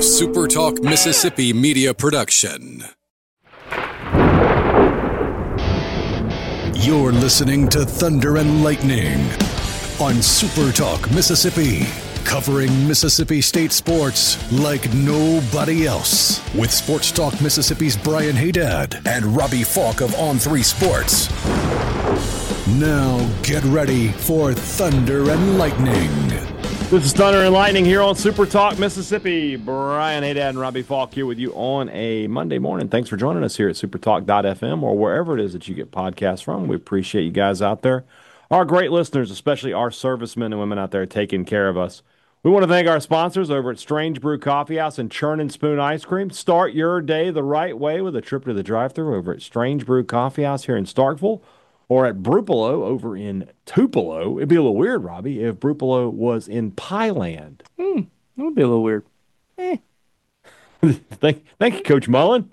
A SuperTalk Mississippi media production. You're listening to Thunder and Lightning on SuperTalk Mississippi, covering Mississippi State sports like nobody else. With Sports Talk Mississippi's Brian Haydad and Robbie Falk of On3 Sports. Now get ready for Thunder and Lightning. This is Thunder and Lightning here on Super Talk Mississippi. Brian Haydad and Robbie Falk here with you on a Monday morning. Thanks for joining us here at supertalk.fm or wherever it is that you get podcasts from. We appreciate you guys out there. Our great listeners, especially our servicemen and women out there taking care of us. We want to thank our sponsors over at Strange Brew Coffee House and Churn and Spoon Ice Cream. Start your day the right way with a trip to the drive-thru over at Strange Brew Coffee House here in Starkville. Or at Brupolo over in Tupelo. It'd be a little weird, Robbie, if Brupolo was in Pieland. That would be a little weird. Thank you, Coach Mullen.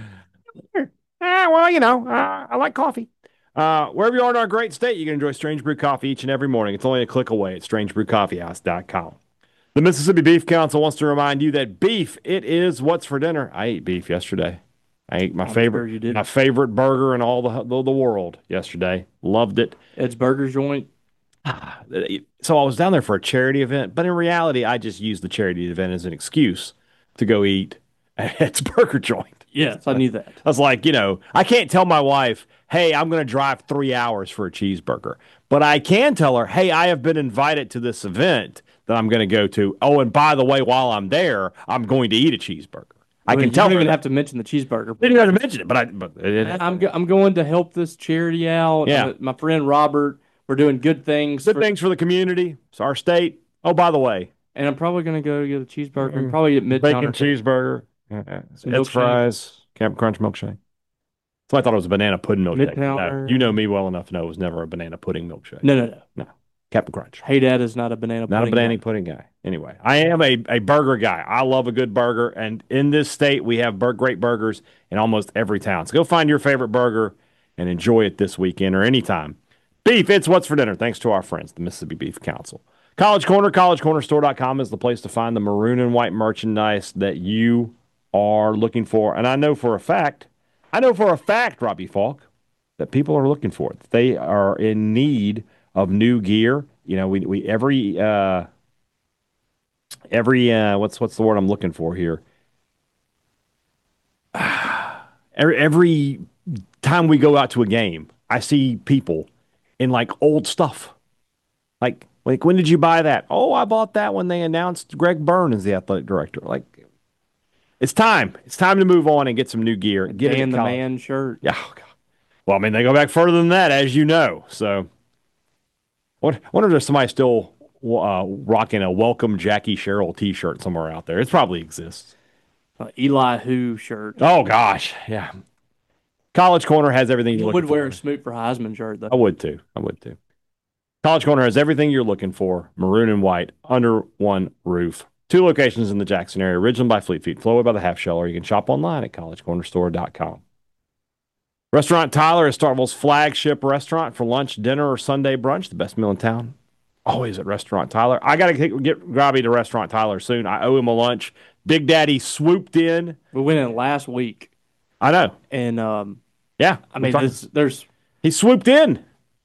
I like coffee. Wherever you are in our great state, you can enjoy Strange Brew Coffee each and every morning. It's only a click away at strangebrewcoffeehouse.com. The Mississippi Beef Council wants to remind you that beef, it is what's for dinner. I ate beef yesterday. I ate my favorite burger in all the world yesterday. Loved it. Ed's Burger Joint. So I was down there for a charity event, but in reality, I just used the charity event as an excuse to go eat at Ed's Burger Joint. Yes, I knew that. I was like, I can't tell my wife, hey, I'm going to drive 3 hours for a cheeseburger. But I can tell her, hey, I have been invited to this event that I'm going to go to. Oh, and by the way, while I'm there, I'm going to eat a cheeseburger. I can tell. You don't even have to mention the cheeseburger. They didn't have to mention it, but I'm going to help this charity out. Yeah. My friend Robert, we're doing good things. Good things for the community. It's our state. Oh, by the way. And I'm probably going to go get a cheeseburger and probably get Midtown. Bacon cheeseburger. Ed's fries. Captain Crunch milkshake. So I thought it was a banana pudding milkshake. No, you know me well enough to know it was never a banana pudding milkshake. No. Captain Crunch. Hey, Dad is not a banana pudding. Not a banana pudding guy. Anyway, I am a burger guy. I love a good burger. And in this state, we have great burgers in almost every town. So go find your favorite burger and enjoy it this weekend or anytime. Beef, it's what's for dinner. Thanks to our friends, the Mississippi Beef Council. College Corner, collegecornerstore.com is the place to find the maroon and white merchandise that you are looking for. And I know for a fact, Robbie Falk, that people are looking for it. They are in need of new gear. We every what's the word I'm looking for here? Every time we go out to a game, I see people in like old stuff. Like when did you buy that? Oh, I bought that when they announced Greg Byrne as the athletic director. Like it's time. It's time to move on and get some new gear. Get Dan the Man shirt. Yeah. Oh, God. Well, I mean, they go back further than that, as you know. So. I wonder if there's somebody still rocking a Welcome Jackie Sherrill T-shirt somewhere out there. It probably exists. Eli Who shirt. Oh, gosh. Yeah. College Corner has everything you're looking for. I would wear a Smoot for Heisman shirt, though. I would, too. College Corner has everything you're looking for, maroon and white, under one roof. 2 locations in the Jackson area, Ridgeland by Fleet Feet, Flowway by the Half Shell, or you can shop online at collegecornerstore.com. Restaurant Tyler is Starkville's flagship restaurant for lunch, dinner, or Sunday brunch. The best meal in town. Always at Restaurant Tyler. I got to get Robbie to Restaurant Tyler soon. I owe him a lunch. Big Daddy swooped in. We went in last week. I know. And, yeah. I mean, he swooped in.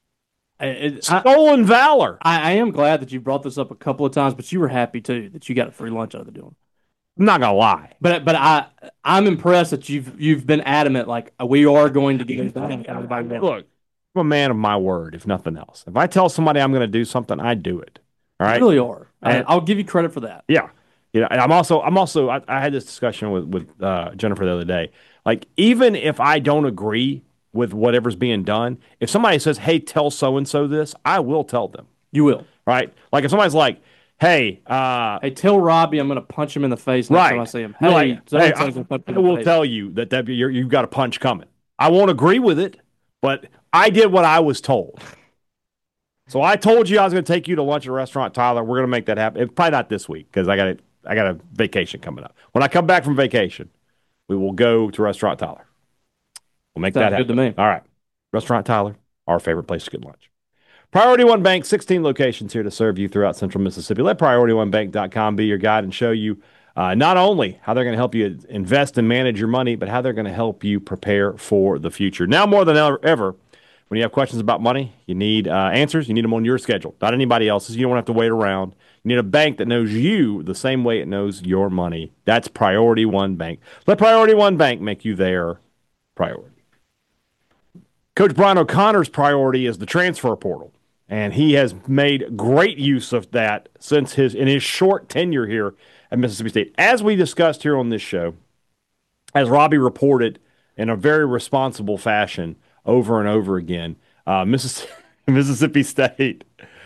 Stolen valor. I am glad that you brought this up a couple of times, but you were happy, too, that you got a free lunch out of the deal. I'm not gonna lie, but I'm impressed that you've been adamant. Like we are going to get it back. Look, I'm a man of my word, if nothing else. If I tell somebody I'm going to do something, I do it. All right, you really are. I'll give you credit for that. Yeah, and I'm also. I had this discussion with Jennifer the other day. Like, even if I don't agree with whatever's being done, if somebody says, "Hey, tell so and so this," I will tell them. You will, right? Like if somebody's like, hey, tell Robbie I'm going to punch him in the face next time I see him. I will tell you that you've got a punch coming. I won't agree with it, but I did what I was told. So I told you I was going to take you to lunch at Restaurant Tyler. We're going to make that happen. It's probably not this week because I got a vacation coming up. When I come back from vacation, we will go to Restaurant Tyler. We'll make that happen. Good to me. All right. Restaurant Tyler, our favorite place to get lunch. Priority One Bank, 16 locations here to serve you throughout central Mississippi. Let PriorityOneBank.com be your guide and show you Not only how they're going to help you invest and manage your money, but how they're going to help you prepare for the future. Now more than ever, when you have questions about money, you need answers. You need them on your schedule, not anybody else's. You don't have to wait around. You need a bank that knows you the same way it knows your money. That's Priority One Bank. Let Priority One Bank make you their priority. Coach Brian O'Connor's priority is the transfer portal, and he has made great use of that since in his short tenure here at Mississippi State. As we discussed here on this show, as Robbie reported in a very responsible fashion over and over again, Mississippi State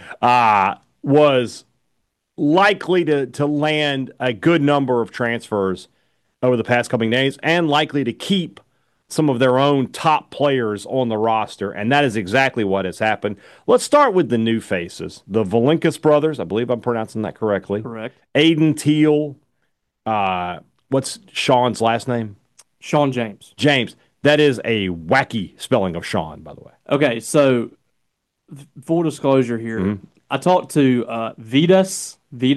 was likely to land a good number of transfers over the past coming days and likely to keep some of their own top players on the roster, and that is exactly what has happened. Let's start with the new faces. The Valinkas brothers, I believe I'm pronouncing that correctly. Correct. Aiden Teal, what's Sean's last name? Sean James. James. That is a wacky spelling of Sean, by the way. Okay, so full disclosure here. I talked to Vitas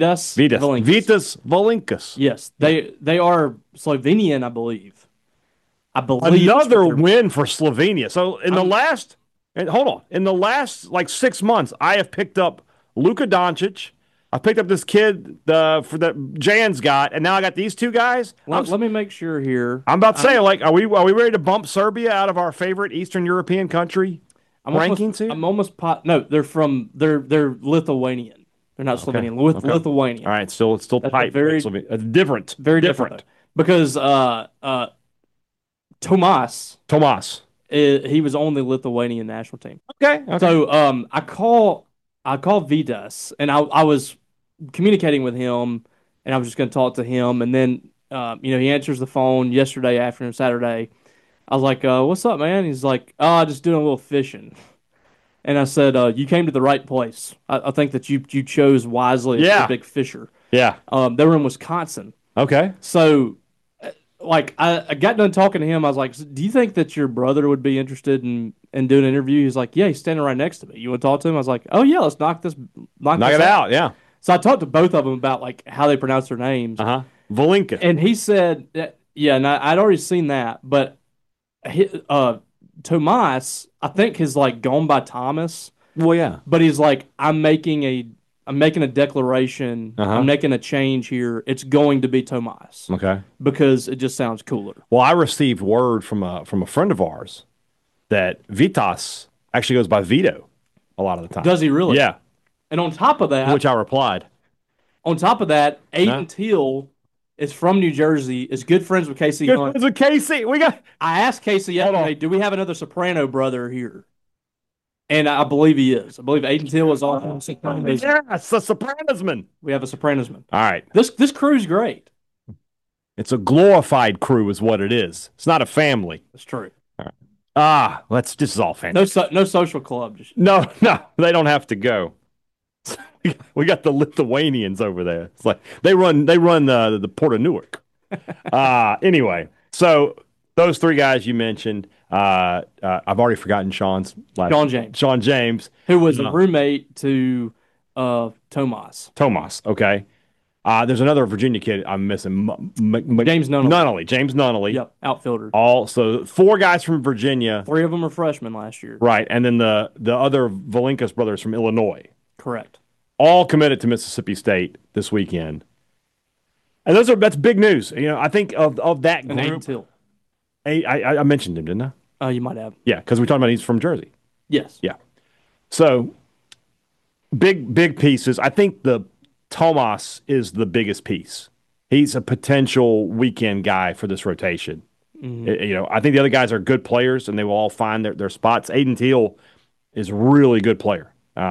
Valinkas. Yes, they are Slovenian, I believe. Another win for Slovenia. So in the last like 6 months, I have picked up Luka Doncic. I picked up this kid for that Jan's got, and now I got these two guys. Let me make sure here. I'm about to say, are we ready to bump Serbia out of our favorite Eastern European country rankings here? I'm almost no, they're Lithuanian. They're not Slovenian. Lithuanian. All right, it's still tight. Different. Very different. Because Tomas, he was on the Lithuanian national team. Okay. So I call Vitas, and I was communicating with him, and I was just going to talk to him, and then he answers the phone yesterday afternoon, Saturday. I was like, "What's up, man?" He's like, just doing a little fishing." And I said, "You came to the right place. I think that you chose wisely as a big fisher." Yeah. They were in Wisconsin. Okay. So, I got done talking to him. I was like, "Do you think that your brother would be interested in doing an interview?" He's like, "Yeah, he's standing right next to me. You want to talk to him?" I was like, "Oh yeah, let's knock this out." Yeah. So I talked to both of them about how they pronounce their names. Valinka. And he said, "Yeah, and I'd already seen that, but Tomas, I think, has gone by Thomas." Well, yeah. But he's like, I'm making a declaration. I'm making a change here. It's going to be Tomas. Okay. Because it just sounds cooler. Well, I received word from a friend of ours that Vitas actually goes by Vito a lot of the time. Does he really? Yeah. And on top of that, which I replied. On top of that, Aiden Teal is from New Jersey. Is good friends with Casey Hunt. Good friends with Casey. I asked Casey yesterday, do we have another Soprano brother here? And I believe he is. I believe Aiden Teal is also Sopranos. Yeah, it's a Sopranosman. We have a Sopranosman. All right. This crew's great. It's a glorified crew is what it is. It's not a family. That's true. All right. This is all fantastic. No social club. No, they don't have to go. We got the Lithuanians over there. It's like they run the Port of Newark. Anyway, so those three guys you mentioned, I've already forgotten Sean's last name. Sean James, who was a roommate to Tomas. Okay. There's another Virginia kid I'm missing. James Nunnally. James Nunnally. Yep, outfielder. So four guys from Virginia. 3 of them are freshmen last year. Right, and then the other Valinkas brothers from Illinois. Correct. All committed to Mississippi State this weekend. And that's big news. I think of that group. And Aiden Teal. I mentioned him, didn't I? You might have. Yeah, because we talked about he's from Jersey. Yes. Yeah. So big pieces. I think the Tomas is the biggest piece. He's a potential weekend guy for this rotation. Mm-hmm. I think the other guys are good players, and they will all find their spots. Aiden Teal is a really good player.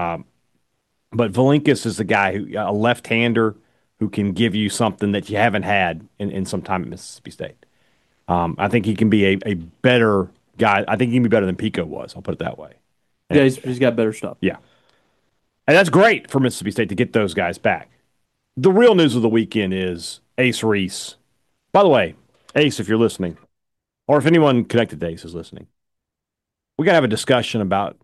But Valinkas is the guy a left-hander who can give you something that you haven't had in some time at Mississippi State. I think he can be a better guy. I think he can be better than Pico was. I'll put it that way. Yeah, he's got better stuff. Yeah. And that's great for Mississippi State to get those guys back. The real news of the weekend is Ace Reese. By the way, Ace, if you're listening, or if anyone connected to Ace is listening, we got to have a discussion about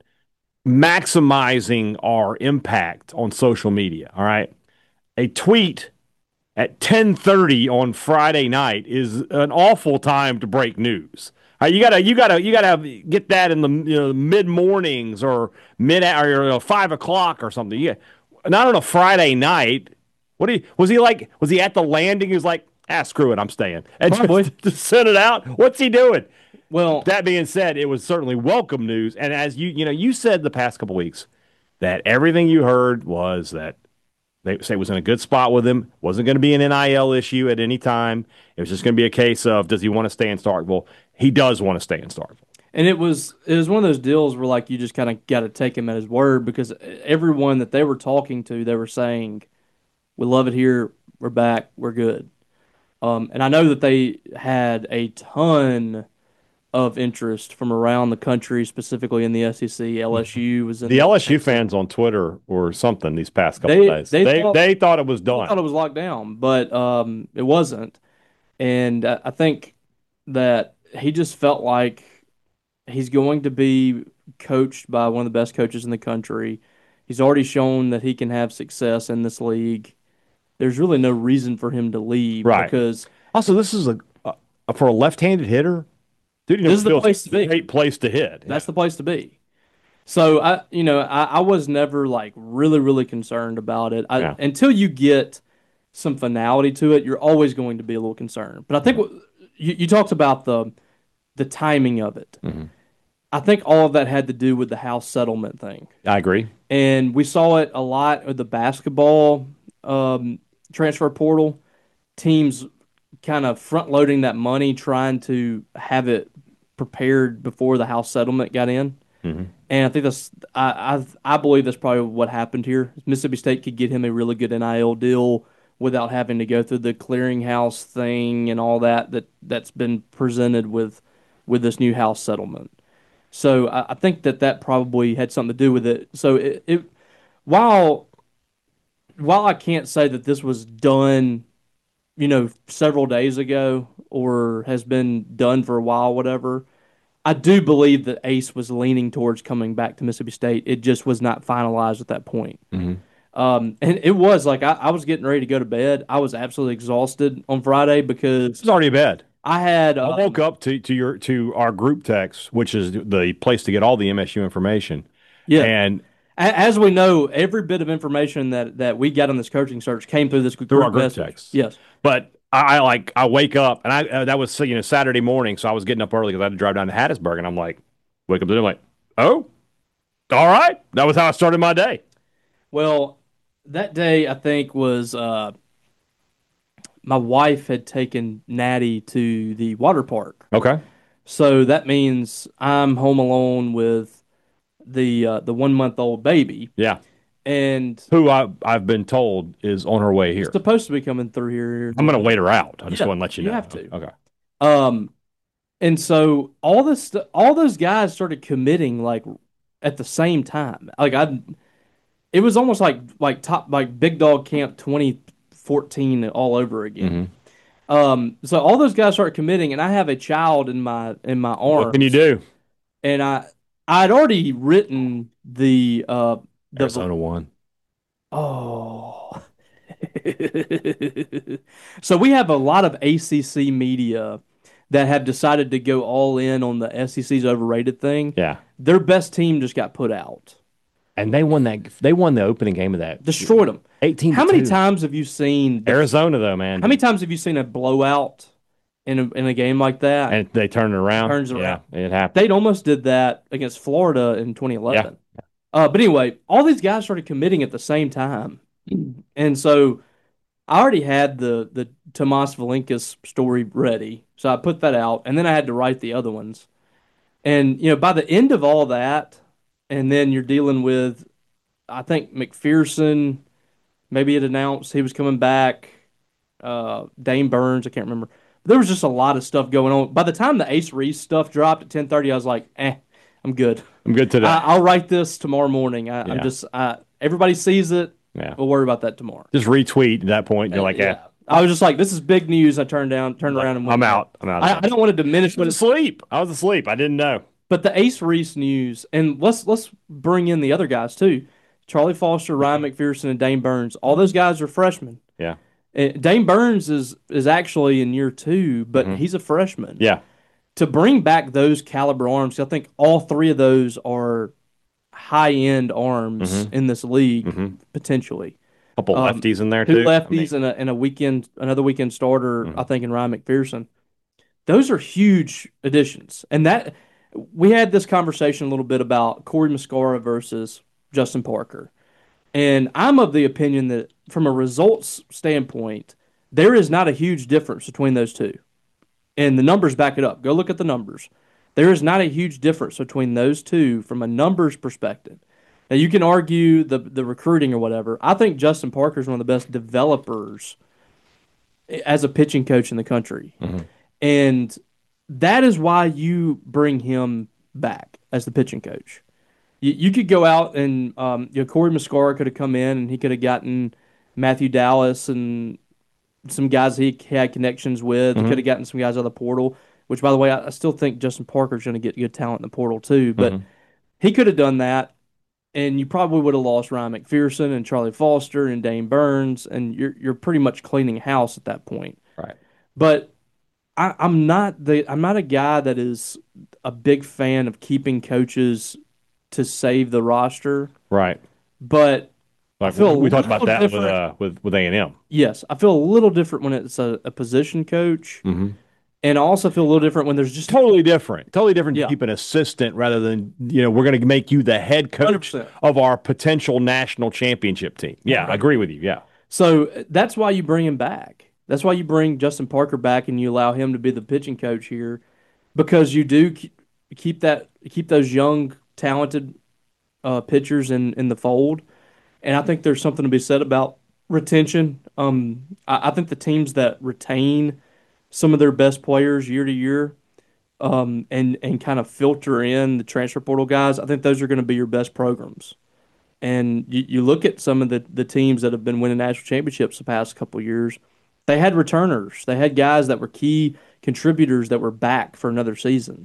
maximizing our impact on social media, all right? A tweet at 10:30 on Friday night is an awful time to break news. You gotta get that in the mid mornings or mid or 5 o'clock or something. Yeah, not on a Friday night. Was he like? Was he at the landing? He was like, screw it, I'm staying, and just sent it out. What's he doing? Well, that being said, it was certainly welcome news. And as you said the past couple weeks that everything you heard was that they say was in a good spot with him. Wasn't going to be an NIL issue at any time. It was just going to be a case of does he want to stay in Starkville? He does want to stay in Starkville. And it was one of those deals where like you just kind of got to take him at his word because everyone that they were talking to, they were saying, "We love it here. We're back. We're good." And I know that they had a ton of interest from around the country, specifically in the SEC. LSU was in the LSU fans on Twitter or something these past couple days. They thought it was done. They thought it was locked down, but it wasn't. And I think that he just felt like he's going to be coached by one of the best coaches in the country. He's already shown that he can have success in this league. There's really no reason for him to leave, right? Because also this is for a left-handed hitter. Dude, this is the place to be. Great place to hit. That's the place to be. So I was never like really, really concerned about it. Until you get some finality to it, you're always going to be a little concerned. But I think you talked about the timing of it. Mm-hmm. I think all of that had to do with the house settlement thing. I agree. And we saw it a lot with the basketball transfer portal. Teams kind of front loading that money, trying to have it prepared before the house settlement got in. Mm-hmm. And I think I believe that's probably what happened here. Mississippi State could get him a really good NIL deal without having to go through the clearinghouse thing and all that's been presented with this new house settlement. So I think that probably had something to do with it. So it while I can't say that this was done, several days ago or has been done for a while, whatever, I do believe that Ace was leaning towards coming back to Mississippi State. It just was not finalized at that point. Mm-hmm. And it was like I was getting ready to go to bed. I was absolutely exhausted on Friday because it was already bed. I woke up to our group text, which is the place to get all the MSU information. Yeah, and as we know, every bit of information that we got on this coaching search came through our group text. Yes, but I wake up and that was Saturday morning, so I was getting up early because I had to drive down to Hattiesburg, and I'm like, wake up, and I'm like, oh, all right, that was how I started my day. Well, that day I think was my wife had taken Natty to the water park. Okay, so that means I'm home alone with the 1-month-old baby. Yeah. And who I've been told is on her way here. Supposed to be coming through here. I'm going to wait her out. I just want to let you know. You have to. Okay. And so all those guys started committing like at the same time. Like it was almost like Big Dog Camp 2014 all over again. Mm-hmm. So all those guys started committing, and I have a child in my arms. What can you do? And I'd already written the Arizona won. Oh. So we have a lot of ACC media that have decided to go all in on the SEC's overrated thing. Yeah. Their best team just got put out. And they won the opening game of that. Destroyed them. 18-2. How many times have you seen Arizona though, man? How many times have you seen a blowout in a game like that? And they turn it around. Turns it around. Yeah, it happened. They almost did that against Florida in 2011. Yeah. But anyway, all these guys started committing at the same time. And so I already had the Tomas Valinkas story ready. So I put that out, and then I had to write the other ones. And, by the end of all that, and then you're dealing with, I think, McPherson, maybe it announced he was coming back, Dane Burns, I can't remember. There was just a lot of stuff going on. By the time the Ace Reese stuff dropped at 10:30, I was like, I'm good. I'm good today. I'll write this tomorrow morning. I'm just everybody sees it. Yeah. We'll worry about that tomorrow. Just retweet at that point. You're like, yeah. I was just like, this is big news. I turned around and went. I'm out. I don't want to diminish what it's asleep. I was asleep. I didn't know. But the Ace Reese news, and let's bring in the other guys too. Charlie Foster, Ryan McPherson, and Dane Burns. All those guys are freshmen. Yeah. Dane Burns is actually in year 2, but he's a freshman. Yeah. To bring back those caliber arms, I think all three of those are high end arms in this league potentially. Couple lefties in there Two too. lefties and a weekend another weekend starter. I think in Ryan McPherson. Those are huge additions, and that we had this conversation a little bit about Corey Muscara versus Justin Parker, and I'm of the opinion that from a results standpoint, there is not a huge difference between those two, and the numbers back it up. Go look at the numbers. There is not a huge difference between those two from a numbers perspective. Now you can argue the recruiting or whatever. I think Justin Parker is one of the best developers as a pitching coach in the country. And that is why you bring him back as the pitching coach. You could go out and Corey Muscara could have come in and he could have gotten Matthew Dallas and some guys he had connections with. He could have gotten some guys out of the portal, which, by the way, I still think Justin Parker's going to get good talent in the portal too. But he could have done that, and you probably would have lost Ryan McPherson and Charlie Foster and Dane Burns, and you're pretty much cleaning house at that point. Right. But I'm not a guy that is a big fan of keeping coaches to save the roster. Right. But Like I feel we talked about that different. with A&M. Yes, I feel a little different when it's a position coach, and I also feel a little different when there's just Totally different. Totally different Yeah. to keep an assistant rather than, we're going to make you the head coach 100%. of our potential national championship team. Yeah, I agree with you. Yeah. So that's why you bring him back. That's why you bring Justin Parker back and you allow him to be the pitching coach here, because you do keep those young, talented pitchers in the fold. And I think there's something to be said about retention. I think the teams that retain some of their best players year to year, and kind of filter in the transfer portal guys, I think those are going to be your best programs. And you look at some of the teams that have been winning national championships the past couple of years, they had returners. They had guys that were key contributors that were back for another season.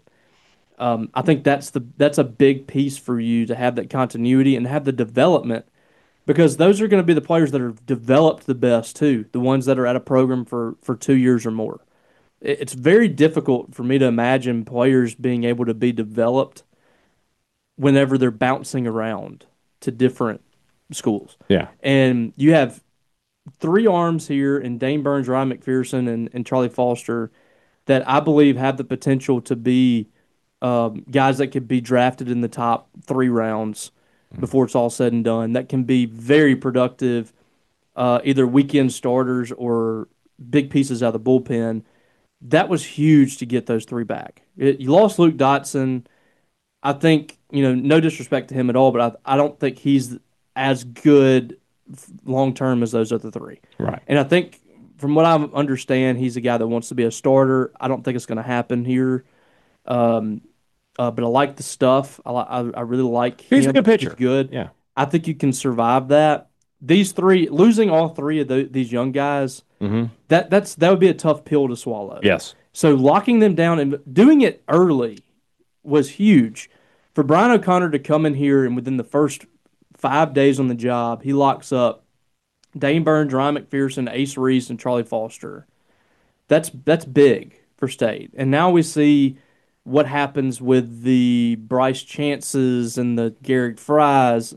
I think that's a big piece for you to have that continuity and have the development, because those are going to be the players that are developed the best too, the ones that are at a program for 2 years or more. It's very difficult for me to imagine players being able to be developed whenever they're bouncing around to different schools. Yeah. And you have three arms here in Dane Burns, Ryan McPherson, and Charlie Foster that I believe have the potential to be guys that could be drafted in the top 3 rounds before it's all said and done. That can be very productive, either weekend starters or big pieces out of the bullpen. That was huge to get those 3 back. You lost Luke Dotson. I think, no disrespect to him at all, but I don't think he's as good long-term as those other 3. Right. And I think, from what I understand, he's a guy that wants to be a starter. I don't think it's going to happen here. But I like the stuff. I really like him. He's a good pitcher. He's good. Yeah. I think you can survive that. These 3, losing all 3 of these young guys, that would be a tough pill to swallow. Yes. So locking them down and doing it early was huge. For Brian O'Connor to come in here and within the first 5 days on the job, he locks up Dane Burns, Ryan McPherson, Ace Reese, and Charlie Foster. That's big for State. And now we see what happens with the Bryce Chances and the Garrett Fries.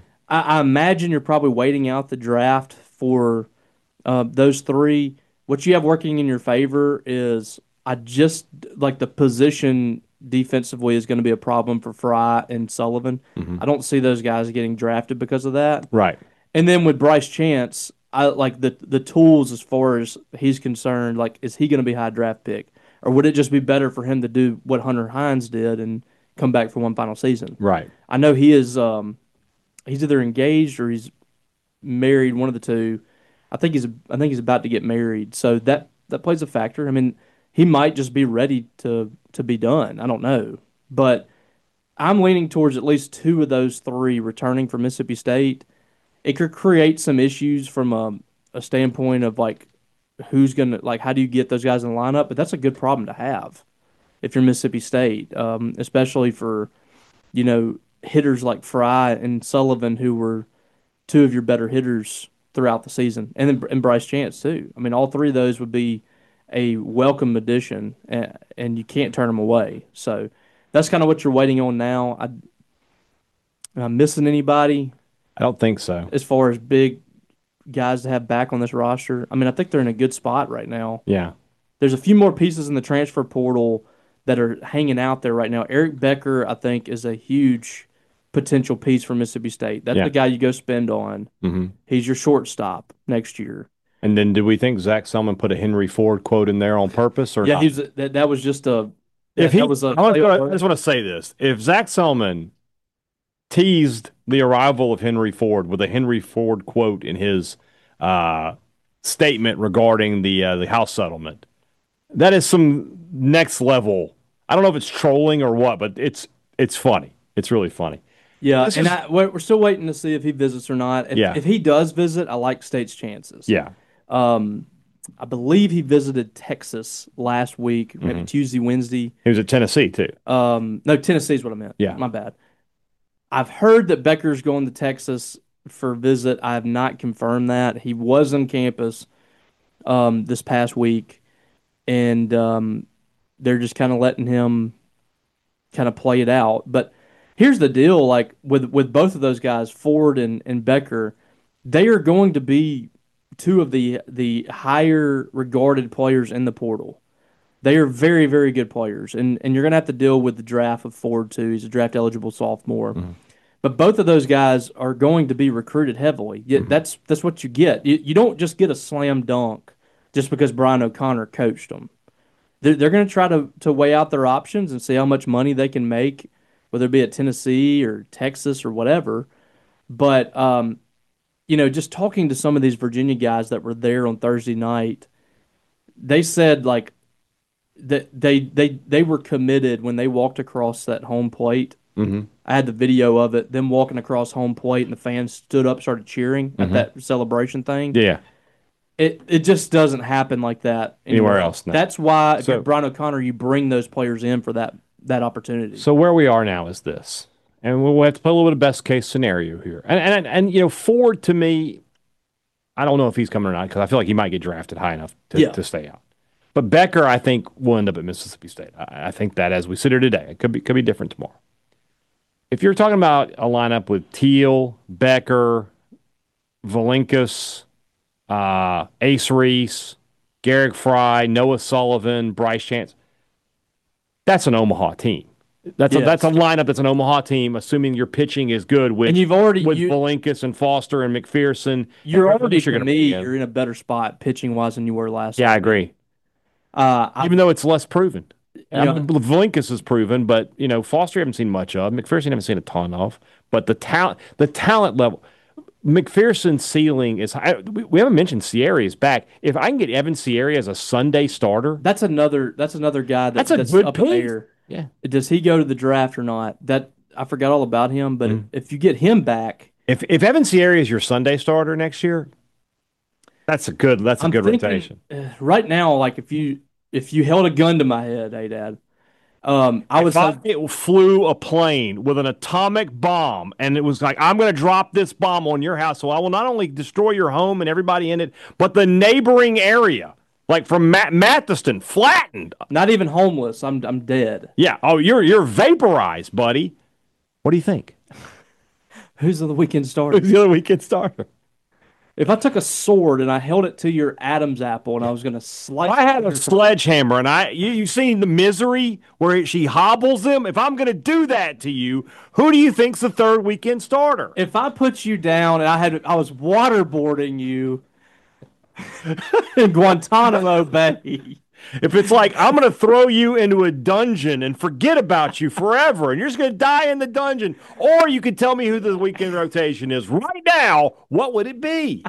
I imagine you're probably waiting out the draft for those 3. What you have working in your favor is I just like the position defensively is going to be a problem for Fry and Sullivan. I don't see those guys getting drafted because of that. Right. And then with Bryce Chance, I like the tools as far as he's concerned. Like, is he going to be a high draft pick, or would it just be better for him to do what Hunter Hines did and come back for one final season? Right. I know he is. He's either engaged or he's married, one of the two. I think he's about to get married, so that plays a factor. I mean, he might just be ready to be done. I don't know, but I'm leaning towards at least 2 of those 3 returning from Mississippi State. It could create some issues from a standpoint of like who's gonna how do you get those guys in the lineup? But that's a good problem to have if you're Mississippi State, especially for hitters like Fry and Sullivan, who were 2 of your better hitters throughout the season, and Bryce Chance too. I mean, all three of those would be a welcome addition, and you can't turn them away. So that's kind of what you're waiting on now. Am I missing anybody I don't think so. as far as big guys to have back on this roster? I mean, I think they're in a good spot right now. Yeah. There's a few more pieces in the transfer portal that are hanging out there right now. Eric Becker, I think, is a huge potential piece for Mississippi State. That's the guy you go spend on. Mm-hmm. He's your shortstop next year. And then did we think Zach Selman put a Henry Ford quote in there on purpose or not? That was just a. If he, that was a. I just want to say this: if Zach Selman teased the arrival of Henry Ford with a Henry Ford quote in his statement regarding the house settlement, that is some next level. I don't know if it's trolling or what, but it's funny. It's really funny. Yeah, we're still waiting to see if he visits or not. If he does visit, I like State's chances. Yeah. I believe he visited Texas last week, maybe Tuesday, Wednesday. He was at Tennessee too. No, Tennessee is what I meant. Yeah. My bad. I've heard that Becker's going to Texas for a visit. I have not confirmed that. He was on campus this past week, and they're just kind of letting him kind of play it out. But here's the deal, like with both of those guys, Ford and Becker, they are going to be two of the higher regarded players in the portal. They are very, very good players, and you're going to have to deal with the draft of Ford too. He's a draft eligible sophomore. Mm-hmm. But both of those guys are going to be recruited heavily. That's what you get. You don't just get a slam dunk just because Brian O'Connor coached them. They're going to try to weigh out their options and see how much money they can make, whether it be at Tennessee or Texas or whatever. But just talking to some of these Virginia guys that were there on Thursday night, they said like that they were committed when they walked across that home plate. Mm-hmm. I had the video of it, them walking across home plate, and the fans stood up, started cheering at that celebration thing. Yeah. It just doesn't happen like that anywhere else. No. That's why if you're Brian O'Connor, you bring those players in for that opportunity. So where we are now is this, and we'll have to play a little bit of best case scenario here. And Ford, to me, I don't know if he's coming or not because I feel like he might get drafted high enough to stay out. But Becker, I think, will end up at Mississippi State. I think that as we sit here today, it could be different tomorrow. If you're talking about a lineup with Teal, Becker, Valinkas, Ace Reese, Garrick Fry, Noah Sullivan, Bryce Chance, that's an Omaha team. That's a lineup that's an Omaha team, assuming your pitching is good with Valinkas and Foster and McPherson. You're in a better spot pitching-wise than you were last year. Yeah, I agree. Even though it's less proven. Valinkas is proven, but Foster you haven't seen much of. McPherson you haven't seen a ton of. But the talent level, McPherson's ceiling is high. We haven't mentioned Sierra is back. If I can get Evan Sierra as a Sunday starter, that's another guy that's a good up there. Yeah, does he go to the draft or not? That I forgot all about him. But if you get him back, if Evan Sierra is your Sunday starter next year, that's a good rotation. Right now, like if you held a gun to my head, hey Dad, it flew a plane with an atomic bomb, and it was like, I'm going to drop this bomb on your house, so I will not only destroy your home and everybody in it, but the neighboring area, like from Mathiston, flattened. Not even homeless. I'm dead. Yeah. Oh, you're vaporized, buddy. What do you think? Who's the weekend starter? Who's the other weekend starter? If I took a sword and I held it to your Adam's apple and I was going to slice I had a sledgehammer and you seen the misery where she hobbles him? If I'm going to do that to you, who do you think's the third weekend starter? If I put you down and I was waterboarding you in Guantanamo Bay. If it's like, I'm going to throw you into a dungeon and forget about you forever, and you're just going to die in the dungeon, or you could tell me who the weekend rotation is right now, what would it be?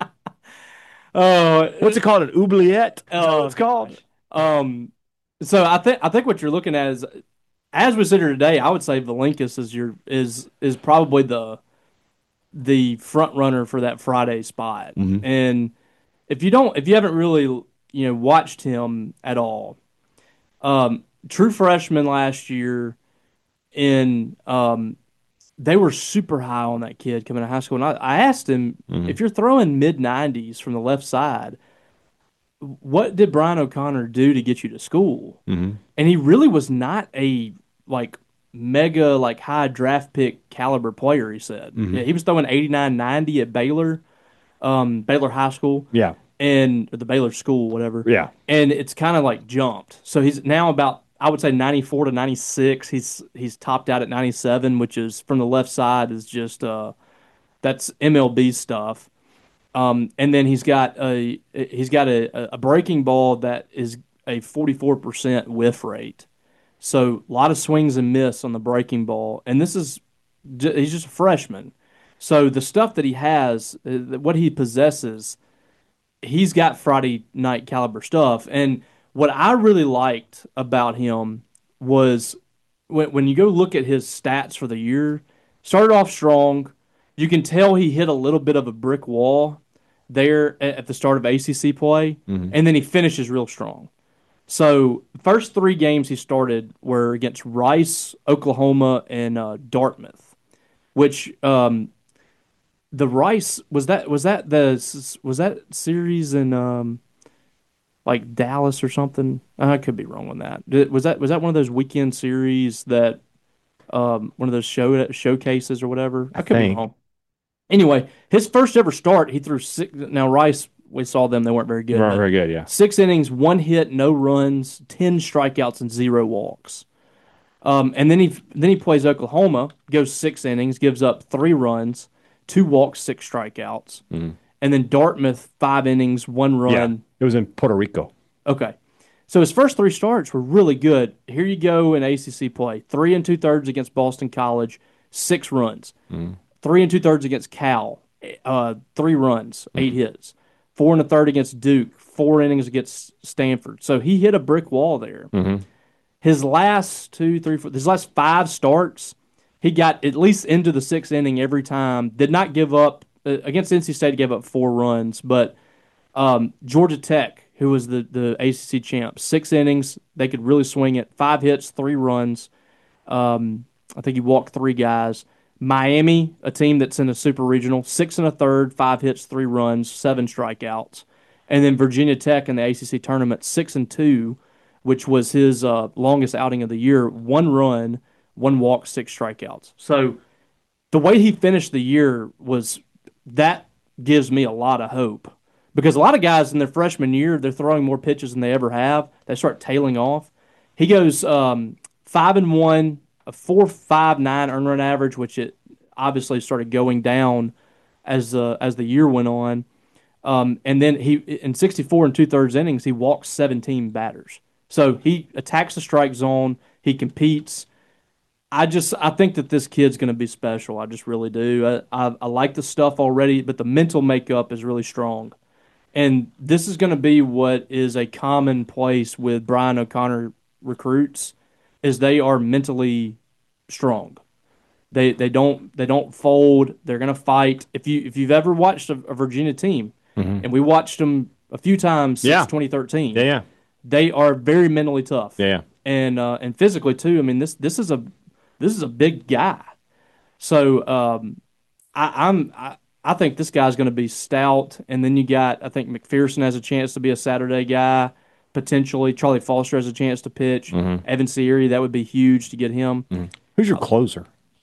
What's it called? An oubliette? It's called. So I think what you're looking at is, as we sit here today, I would say Valinkas is probably the front runner for that Friday spot. Mm-hmm. And if you haven't really watched him at all. True freshman last year in they were super high on that kid coming out of high school. And I asked him, if you're throwing mid 90s from the left side, what did Brian O'Connor do to get you to school? And he really was not a like mega like high draft pick caliber player. He said, yeah, he was throwing 89, 90 at Baylor, Baylor High School, Yeah. and the Baylor School, whatever. Yeah. And it's kind of like jumped. So he's now about, I would say, 94 to 96. He's topped out at 97, which is from the left side is just that's MLB stuff. And then he's got a breaking ball that is a 44% whiff rate. So a lot of swings and miss on the breaking ball. And he's just a freshman. So the stuff that he has, what he possesses, he's got Friday night caliber stuff. And what I really liked about him was when you go look at his stats for the year, started off strong. You can tell he hit a little bit of a brick wall there at the start of ACC play, and then he finishes real strong. So first three games he started were against Rice, Oklahoma, and Dartmouth, which the Rice was that series in like Dallas or something? I could be wrong on that. Was that one of those weekend series that one of those showcases or whatever? I could be think. wrong. Anyway, his first ever start, he threw six. Now Rice, we saw them; they weren't very good. Right, very good, yeah. 6 innings, 1 hit, no runs, 10 strikeouts, and 0 walks. And then he plays Oklahoma, goes 6 innings, gives up 3 runs, 2 walks, 6 strikeouts, and then Dartmouth 5 innings, 1 run. Yeah. It was in Puerto Rico. Okay, so his first three starts were really good. Here you go in ACC play: 3 2/3 against Boston College, 6 runs. 3 2/3 against Cal, 3 runs, 8 hits. 4 1/3 against Duke, 4 innings against Stanford. So he hit a brick wall there. His last his last 5 starts, he got at least into the 6th inning every time. Did not give up against NC State. He gave up 4 runs, but Georgia Tech, who was the ACC champ, 6 innings. They could really swing it. 5 hits, 3 runs. I think he walked 3 guys. Miami, a team that's in a super regional, 6 1/3, 5 hits, 3 runs, 7 strikeouts. And then Virginia Tech in the ACC tournament, 6-2, which was his longest outing of the year. 1 run, 1 walk, 6 strikeouts. So the way he finished the year that gives me a lot of hope. Because a lot of guys in their freshman year, they're throwing more pitches than they ever have. They start tailing off. He goes 5-1, a 4.59 earned run average, which it obviously started going down as the year went on. And then he in 64 2/3 innings, he walks 17 batters. So he attacks the strike zone. He competes. I think that this kid's going to be special. I just really do. I like the stuff already, but the mental makeup is really strong. And this is going to be what is a commonplace with Brian O'Connor recruits, is they are mentally strong. They don't fold. They're going to fight. If you've ever watched a Virginia team, and we watched them a few times since 2013, Yeah. they are very mentally tough. Yeah. And physically too. I mean, this is a big guy. So I think this guy's going to be stout. And then I think McPherson has a chance to be a Saturday guy. Potentially, Charlie Foster has a chance to pitch. Evan Sierra, that would be huge to get him. Who's your closer?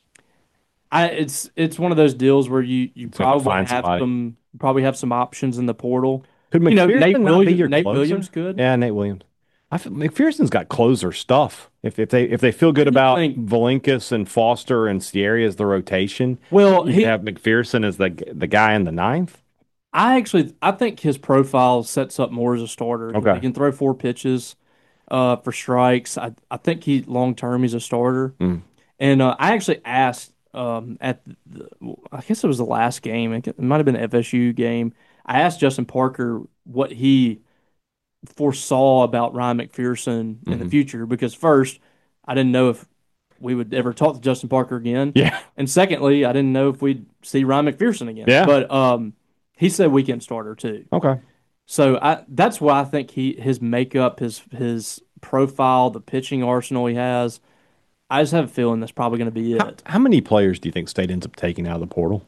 It's one of those deals where you probably have some options in the portal. Could McPherson not be your Nate closer? Williams could. Yeah, Nate Williams. I feel McPherson's got closer stuff. If they feel good about Valinkas and Foster and Sierra as the rotation, well, you have McPherson as the guy in the ninth. I think his profile sets up more as a starter. Okay. He can throw 4 pitches for strikes. I think long term he's a starter. And I actually asked I guess it was the last game. It might have been an FSU game. I asked Justin Parker what he foresaw about Ryan McPherson in the future, because first, I didn't know if we would ever talk to Justin Parker again. Yeah. And secondly, I didn't know if we'd see Ryan McPherson again. Yeah. But he said weekend starter too. Okay. So that's why I think his makeup, his profile, the pitching arsenal he has, I just have a feeling that's probably going to be it. How many players do you think State ends up taking out of the portal?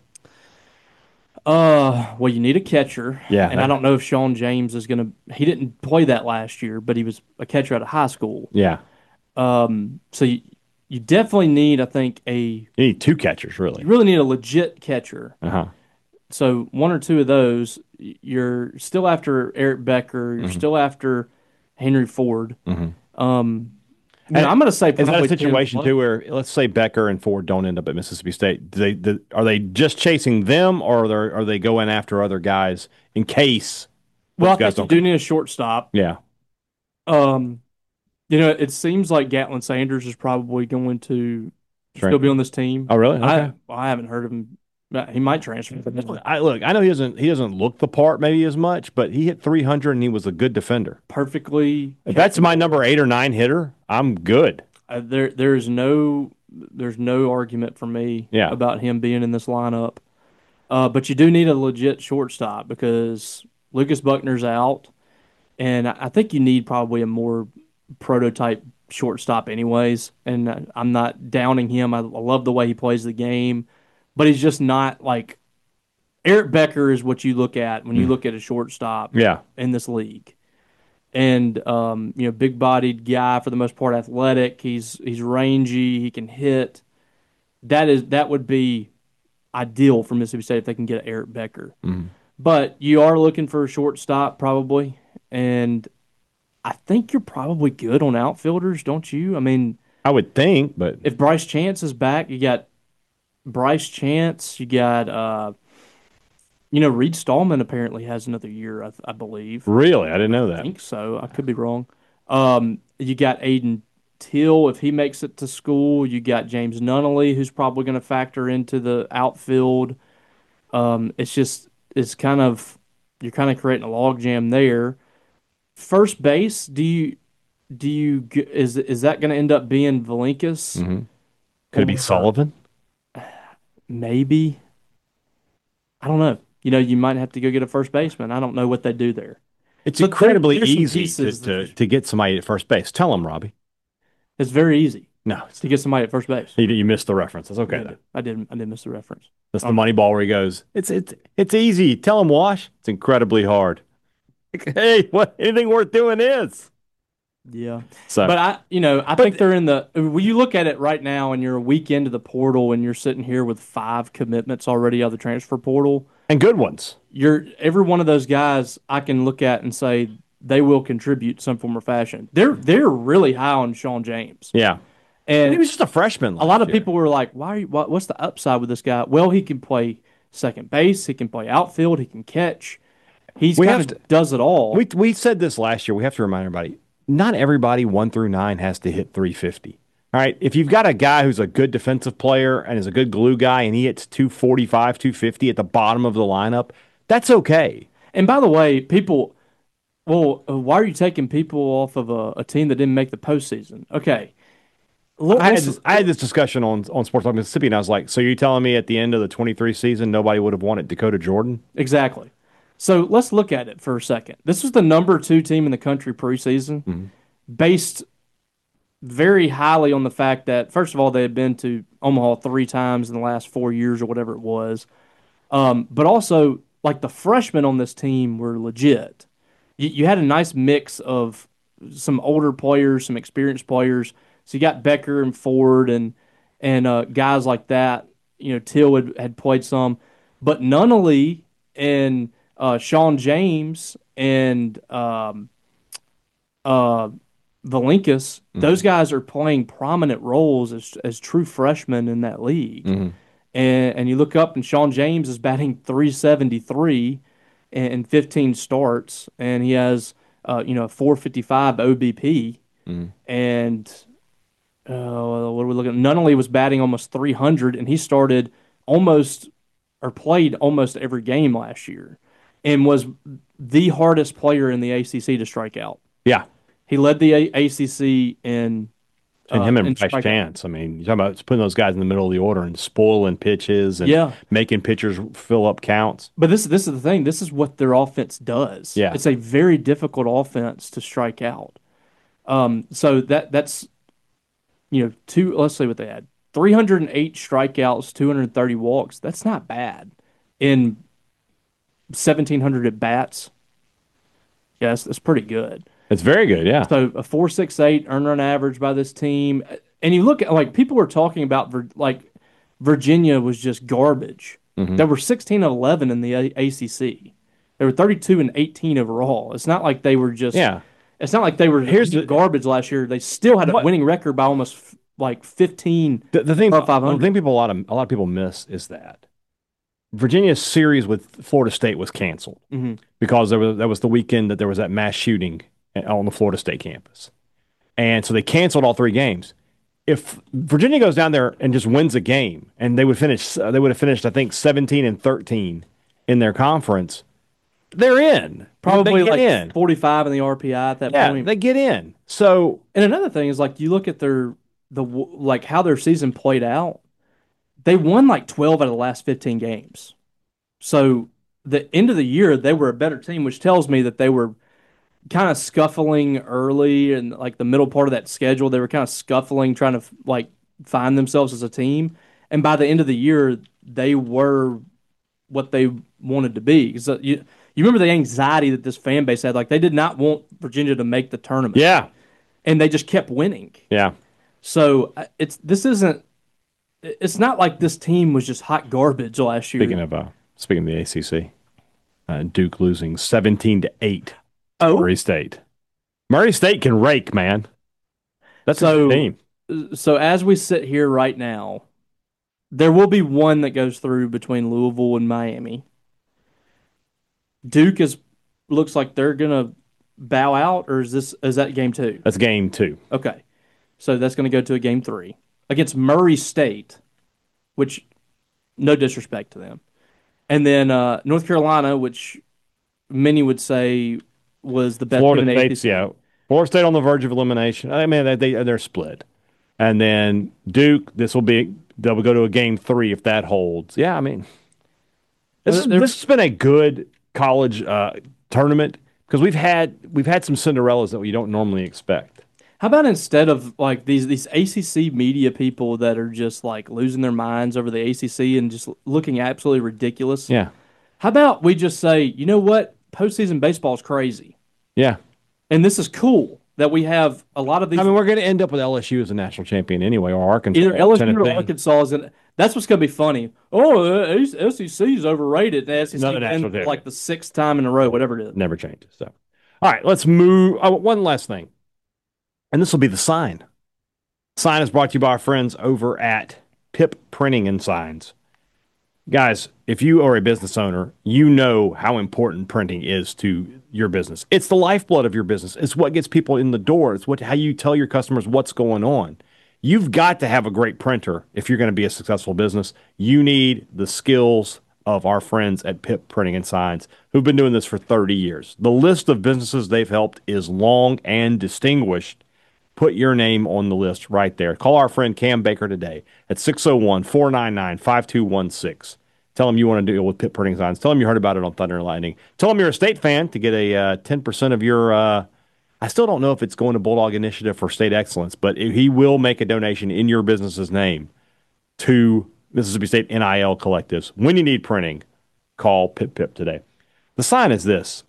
Well, you need a catcher, Yeah, and I don't know if Sean James is going to. He didn't play that last year, but he was a catcher out of high school. yeah. So you definitely need, I think, You need two catchers, really. you really need a legit catcher. Uh-huh. So one or two of those, you're still after Eric Becker, you're still after Henry Ford. I'm going to say Is that probably a 10 situation plus. too where let's say Becker and Ford don't end up at Mississippi State? Are they just chasing them, or are they going after other guys in case Well, I those guys think you don't? do need a shortstop. Yeah, Um, it seems like Gatlin Sanders is probably going to still be on this team. Oh, really? Okay. I haven't heard of him. He might transfer. I know he doesn't look the part maybe as much, but he hit 300 and he was a good defender. Perfectly. If that's my number 8 or 9 hitter, I'm good. There's no argument for me Yeah. about him being in this lineup. But you do need a legit shortstop because Lucas Buckner's out, and I think you need probably a more prototype shortstop, anyways. And I'm not downing him. I love the way he plays the game, but he's just not like Eric Becker is what you look at when you look at a shortstop Yeah. in this league. And big bodied guy for the most part, athletic. He's rangy. He can hit. That would be ideal for Mississippi State if they can get Eric Becker. But you are looking for a shortstop probably, and I think you're probably good on outfielders, don't you? I mean, I would think, but if Bryce Chance is back, you got Bryce Chance. You got Reed Stallman apparently has another year, I believe. really, I didn't know I that. think so. I could be wrong. You got Aiden Till if he makes it to school. You got James Nunnally, who's probably going to factor into the outfield. It's kind of you're kind of creating a logjam there. First base, is that going to end up being Valinkas? Could it be Or- Sullivan? Maybe. I don't know. You might have to go get a first baseman. I don't know what they do there. It's So incredibly there's some easy pieces to get somebody at first base. Tell him, Robbie. It's very easy No, to get somebody at first base. you missed the reference. That's okay, though. I did miss the reference. That's the money ball where he goes, it's easy. Tell him, Wash. It's incredibly hard. Hey, what anything worth doing is. Yeah. So, But I think they're in the when you look at it right now and you're a week into the portal and you're sitting here with 5 commitments already out of the transfer portal, and good ones. every one of those guys I can look at and say they will contribute some form or fashion. They're really high on Sean James. Yeah. And He was just a freshman. a lot of last year. people were like, what's the upside with this guy? Well, he can play second base, he can play outfield, he can catch. He's We kind have of does it all. We said this last year. We have to remind everybody. Not everybody 1 through 9 has to hit 350. All right. If you've got a guy who's a good defensive player and is a good glue guy and he hits 245, 250 at the bottom of the lineup, that's okay. And by the way, why are you taking people off of a team that didn't make the postseason? Okay. I had this discussion on Sports Talk Mississippi, and I was like, so you're telling me at the end of the 23 season, nobody would have wanted Dakota Jordan? Exactly. So let's look at it for a second. This was the number 2 team in the country preseason, based very highly on the fact that, first of all, they had been to Omaha 3 times in the last 4 years or whatever it was. But also, like, the freshmen on this team were legit. You had a nice mix of some older players, some experienced players. So you got Becker and Ford and guys like that. Till had played some, but Nunnally and Sean James and Valinkas, those guys are playing prominent roles as true freshmen in that league. And you look up and Sean James is batting 373 in 15 starts, and he has a 455 OBP. And what are we looking at? Nunnally was batting almost 300, and he started played almost every game last year, and was the hardest player in the ACC to strike out. Yeah. He led the ACC in And him and in Bryce strikeout. Chance. I mean, you're talking about putting those guys in the middle of the order and spoiling pitches and Yeah. making pitchers fill up counts. But this is the thing. This is what their offense does. Yeah. It's a very difficult offense to strike out. So that's let's see what they had. 308 strikeouts, 230 walks. That's not bad. In 1,700 at bats. Yes, that's pretty good. It's very good, yeah. So a 4.68 earned run average by this team. And you look at like people were talking about like Virginia was just garbage. They were 16 and 11 in the ACC. They were 32 and 18 overall. It's not like they were just Yeah. It's not like they were garbage last year. They still had a winning record by almost like 15 The thing, above 500. the thing people a lot of people miss is that Virginia's series with Florida State was canceled because that was the weekend that there was that mass shooting on the Florida State campus, and so they canceled all 3 games. If Virginia goes down there and just wins a game, and they would have finished I think 17-13 in their conference, they're in. Probably they get like in. 45 in the RPI at that Yeah, point. they get in. So, and another thing is like you look at like how their season played out. They won like 12 out of the last 15 games. So the end of the year they were a better team, which tells me that they were kind of scuffling early and like the middle part of that schedule. They were kind of scuffling, trying to like find themselves as a team. And by the end of the year, they were what they wanted to be. Because you remember the anxiety that this fan base had. Like they did not want Virginia to make the tournament. yeah, And they just kept winning. yeah. So it's not like this team was just hot garbage last year. Speaking of the ACC, Duke losing 17-8 to Murray State. Murray State can rake, man. That's a good team. So as we sit here right now, there will be one that goes through between Louisville and Miami. Duke looks like they're gonna bow out, or is that game 2? That's game 2. Okay, so that's gonna go to a game 3 against Murray State, which no disrespect to them, and then North Carolina, which many would say was the best team in the Florida State's Florida State on the verge of elimination. I mean, they're split, and then Duke. They'll go to a game 3 if that holds. Yeah, I mean, this has been a good college tournament because we've had some Cinderellas that we don't normally expect. How about instead of like these ACC media people that are just like losing their minds over the ACC and just looking absolutely ridiculous? Yeah. How about we just say, you know what? Postseason baseball is crazy. Yeah. And this is cool that we have a lot of these. I mean, we're going to end up with LSU as a national champion anyway, or Arkansas. Either LSU or Arkansas is that's what's going to be funny. Oh, SEC is overrated. The SEC win like the 6th time in a row, whatever it is. Never changes. So, all right, let's move. One last thing, and this will be the sign. The sign is brought to you by our friends over at Pip Printing and Signs. Guys, if you are a business owner, you know how important printing is to your business. It's the lifeblood of your business. It's what gets people in the door. It's how you tell your customers what's going on. You've got to have a great printer if you're going to be a successful business. You need the skills of our friends at Pip Printing and Signs, who've been doing this for 30 years. The list of businesses they've helped is long and distinguished. Put your name on the list right there. Call our friend Cam Baker today at 601-499-5216. Tell him you want to deal with Pip Printing Signs. Tell him you heard about it on Thunder and Lightning. Tell him you're a State fan to get a 10% of your I still don't know if it's going to Bulldog Initiative for State Excellence, but he will make a donation in your business's name to Mississippi State NIL collectives. When you need printing, call Pip Pip today. The sign is this.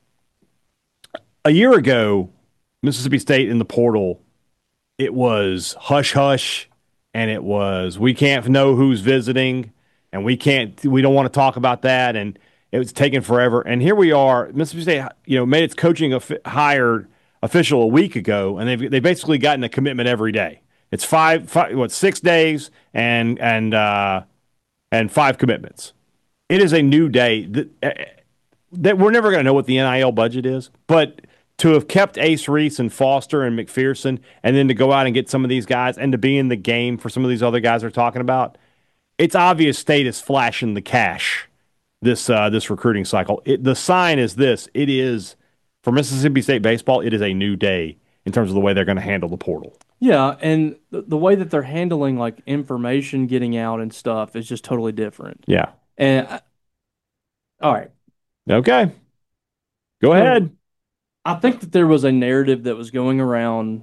A year ago, Mississippi State in the portal, it was hush-hush, and it was we can't know who's visiting, and we don't want to talk about that, and it was taking forever. And here we are. Mississippi State, made its coaching hire official a week ago, and they've basically gotten a commitment every day. It's 6 days and 5 commitments. It is a new day that we're never going to know what the NIL budget is, but to have kept Ace Reese and Foster and McPherson, and then to go out and get some of these guys and to be in the game for some of these other guys they're talking about, it's obvious State is flashing the cash this recruiting cycle. The sign is this. It is, for Mississippi State baseball, it is a new day in terms of the way they're going to handle the portal. Yeah, and the way that they're handling like information getting out and stuff is just totally different. Yeah. And all right. Okay. Go ahead. I think that there was a narrative that was going around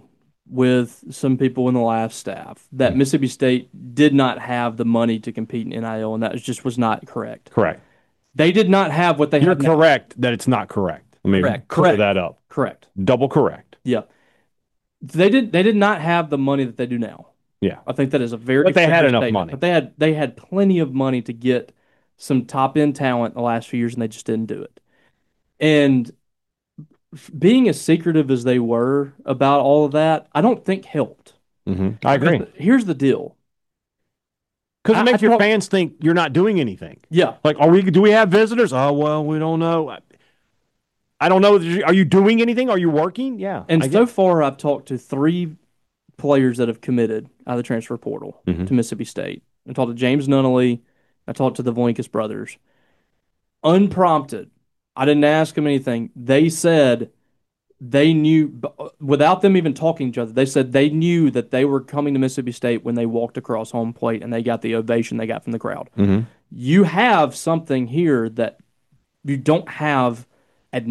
with some people in the last staff that Mississippi State did not have the money to compete in NIL, and that was not correct. Correct. They did not have what they You're have now. correct that it's not correct. Let me Correct. clear Correct. that up. Correct. Double correct. Yeah. They did not have the money that they do now. Yeah. I think that is a very But they had fair enough statement. money. But they had plenty of money to get some top end talent in the last few years, and they just didn't do it. And being as secretive as they were about all of that, I don't think helped. I agree. Here's the deal. Because it makes your fans think you're not doing anything. Yeah. Like, do we have visitors? Oh, well, we don't know. I don't know. Are you doing anything? Are you working? Yeah. And so far, I've talked to 3 players that have committed out of the transfer portal to Mississippi State. I talked to James Nunnally. I talked to the Vlinkus brothers. Unprompted. I didn't ask them anything. They said they knew, without them even talking to each other, they said they knew that they were coming to Mississippi State when they walked across home plate and they got the ovation they got from the crowd. You have something here that you don't have at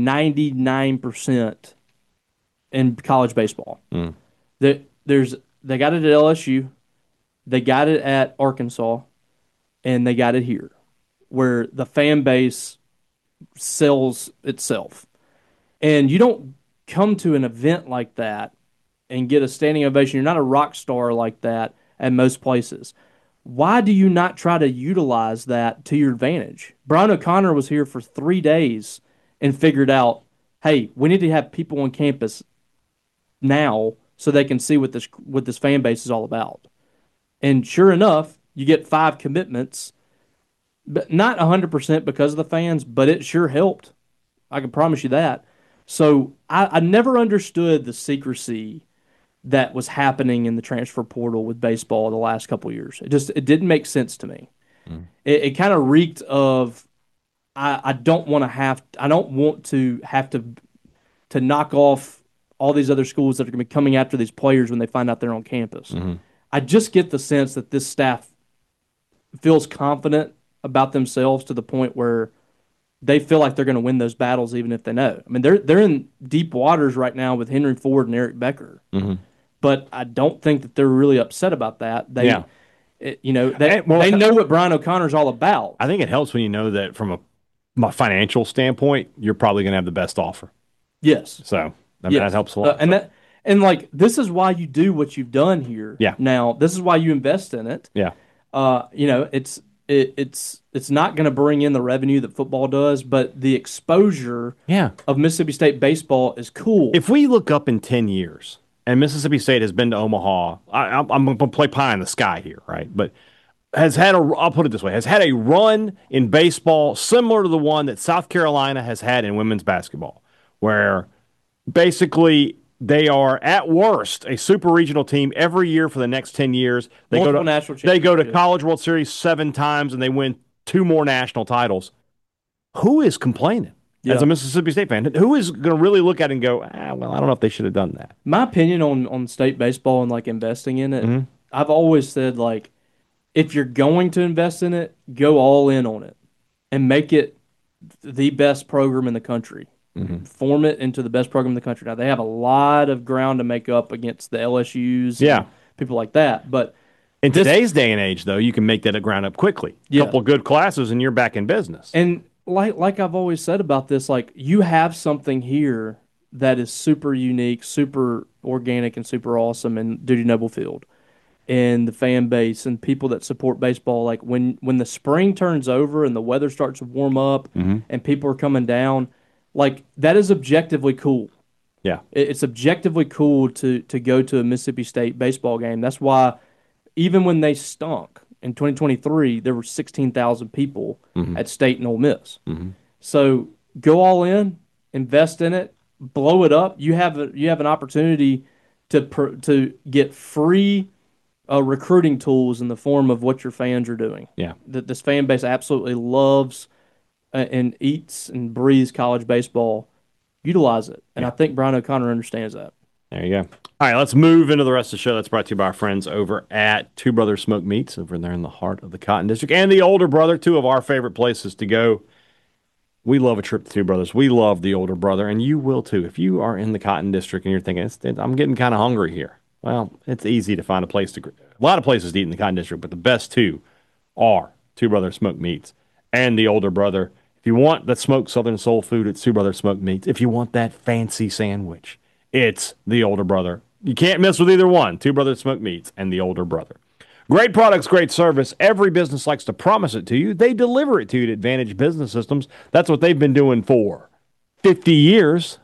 99% in college baseball. They got it at LSU, they got it at Arkansas, and they got it here, where the fan base sells itself. And you don't come to an event like that and get a standing ovation. You're not a rock star like that at most places. Why do you not try to utilize that to your advantage? Brian O'Connor was here for 3 days and figured out, hey, we need to have people on campus now so they can see what this fan base is all about. And sure enough, you get 5 commitments, but not 100% because of the fans, but it sure helped. I can promise you that. So I never understood the secrecy that was happening in the transfer portal with baseball the last couple of years. It didn't make sense to me. It kind of reeked of I don't want to have to knock off all these other schools that are going to be coming after these players when they find out they're on campus. I just get the sense that this staff feels confident about themselves to the point where they feel like they're going to win those battles even if they know. I mean, they're in deep waters right now with Henry Ford and Eric Becker. But I don't think that they're really upset about that. They know what Brian O'Connor's all about. I think it helps when you know that from a financial standpoint, you're probably going to have the best offer. Yes. So that helps a lot. And like this is why you do what you've done here. Yeah. Now this is why you invest in it. Yeah. It's not going to bring in the revenue that football does, but the exposure of Mississippi State baseball is cool. If we look up in 10 years and Mississippi State has been to Omaha, I'm going to play pie in the sky here, right? But I'll put it this way, has had a run in baseball similar to the one that South Carolina has had in women's basketball, where basically they are at worst a super regional team every year for the next 10 years. They go to College World Series 7 times and they win 2 more national titles. Who is complaining as a Mississippi State fan? Who is going to really look at it and go, well, I don't know if they should have done that? My opinion on state baseball and like investing in it, I've always said like if you're going to invest in it, go all in on it and make it the best program in the country. Form it into the best program in the country. Now, they have a lot of ground to make up against the LSUs and people like that. But in today's day and age, though, you can make that ground up quickly. A couple of good classes, and you're back in business. And like I've always said about this, like you have something here that is super unique, super organic, and super awesome in Dudy Noble Field. And the fan base and people that support baseball, like when the spring turns over and the weather starts to warm up and people are coming down, like that is objectively cool. Yeah, it's objectively cool to go to a Mississippi State baseball game. That's why even when they stunk in 2023, there were 16,000 people at State and Ole Miss. So go all in, invest in it, blow it up. You have an opportunity to get free recruiting tools in the form of what your fans are doing. Yeah, that this fan base absolutely loves and eats and breathes college baseball. Utilize it, and I think Brian O'Connor understands that. There you go. All right, let's move into the rest of the show. That's brought to you by our friends over at Two Brothers Smoked Meats over there in the heart of the Cotton District, and the Older Brother, 2 of our favorite places to go. We love a trip to Two Brothers. We love the Older Brother, and you will too. If you are in the Cotton District and you're thinking, I'm getting kind of hungry here, Well, it's easy to find a place to. A lot of places to eat in the Cotton District, but the best two are Two Brothers Smoked Meats and the Older Brother. If you want that smoked Southern soul food, it's Two Brothers Smoked Meats. If you want that fancy sandwich, it's the Older Brother. You can't miss with either one. Two Brothers Smoked Meats and the Older Brother. Great products, great service. Every business likes to promise it to you. They deliver it to you at Advantage Business Systems. That's what they've been doing for 50 years.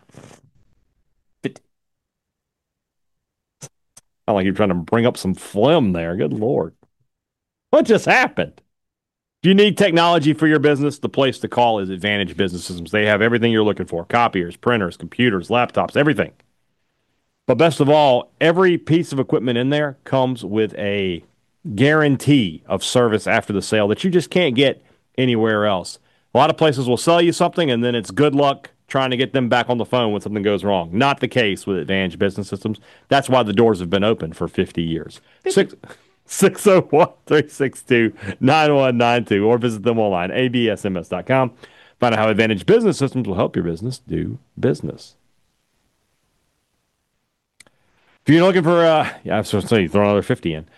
Sound like you're trying to bring up some phlegm there. Good Lord. What just happened? If you need technology for your business, the place to call is Advantage Business Systems. They have everything you're looking for: copiers, printers, computers, laptops, everything. But best of all, every piece of equipment in there comes with a guarantee of service after the sale that you just can't get anywhere else. A lot of places will sell you something and then it's good luck trying to get them back on the phone when something goes wrong. Not the case with Advantage Business Systems. That's why the doors have been open for 50 years. 601-362-9192 or visit them online, absms.com. Find out how Advantage Business Systems will help your business do business. If you're looking for, I was supposed to say, throw another 50 in.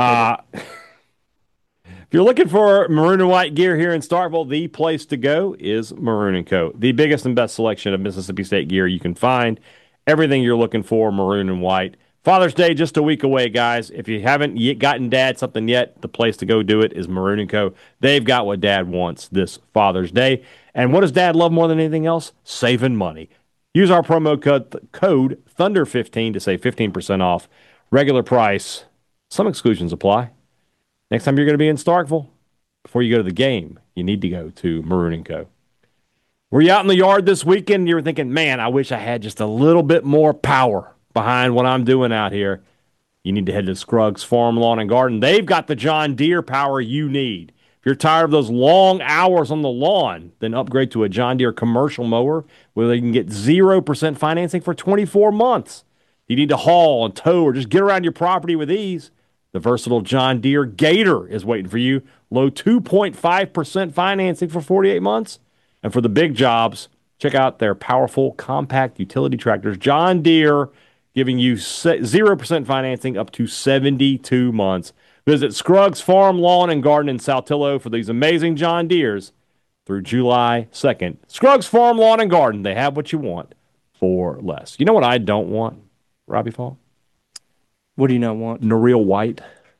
If you're looking for maroon and white gear here in Starkville, the place to go is Maroon & Co., the biggest and best selection of Mississippi State gear you can find. Everything you're looking for, maroon and white. Father's Day just a week away, guys. If you haven't yet gotten Dad something yet, the place to go do it is Maroon & Co. They've got what Dad wants this Father's Day. And what does Dad love more than anything else? Saving money. Use our promo code Thunder15 to save 15% off. Regular price. Some exclusions apply. Next time you're going to be in Starkville, before you go to the game, you need to go to Maroon & Co. Were you out in the yard this weekend and you were thinking, man, I wish I had just a little bit more power behind what I'm doing out here? You need to head to Scruggs Farm, Lawn, and Garden. They've got the John Deere power you need. If you're tired of those long hours on the lawn, then upgrade to a John Deere commercial mower where they can get 0% financing for 24 months. You need to haul and tow or just get around your property with ease. The versatile John Deere Gator is waiting for you. Low 2.5% financing for 48 months. And for the big jobs, check out their powerful, compact utility tractors. John Deere giving you 0% financing up to 72 months. Visit Scruggs Farm, Lawn, and Garden in Saltillo for these amazing John Deeres through July 2nd. Scruggs Farm, Lawn, and Garden. They have what you want for less. You know what I don't want, Robbie Fall? What do you not want? Noreel White.